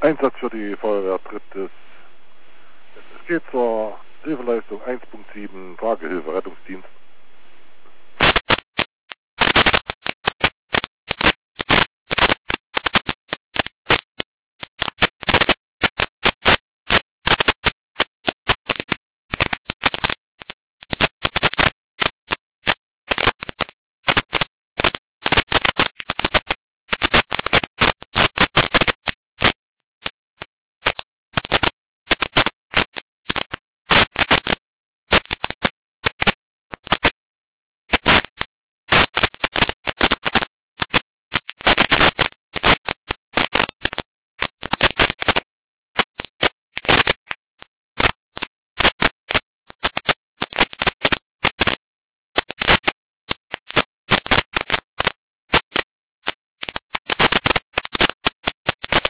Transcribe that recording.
Einsatz für die Feuerwehr drittes. Es geht zur Hilfeleistung 1.7 Tragehilfe Rettungsdienst